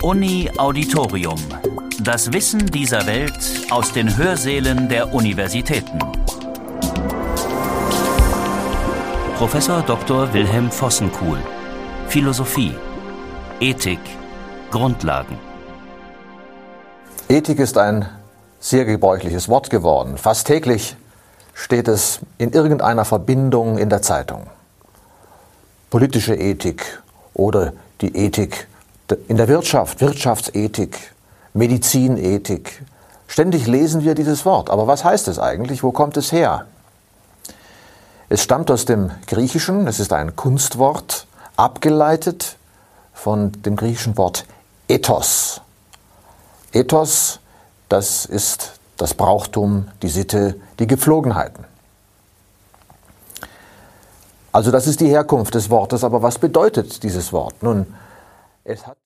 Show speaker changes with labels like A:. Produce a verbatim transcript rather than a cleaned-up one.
A: Uni Auditorium. Das Wissen dieser Welt aus den Hörsälen der Universitäten. Professor Doktor Wilhelm Vossenkuhl. Philosophie. Ethik. Grundlagen.
B: Ethik ist ein sehr gebräuchliches Wort geworden. Fast täglich steht es in irgendeiner Verbindung in der Zeitung. Politische Ethik oder die Ethik in der Wirtschaft, Wirtschaftsethik, Medizinethik. Ständig lesen wir dieses Wort. Aber was heißt es eigentlich? Wo kommt es her? Es stammt aus dem Griechischen, es ist ein Kunstwort, abgeleitet von dem griechischen Wort Ethos. Ethos, das ist das Brauchtum, die Sitte, die Gepflogenheiten. Also das ist die Herkunft des Wortes, aber was bedeutet dieses Wort? Nun, es hat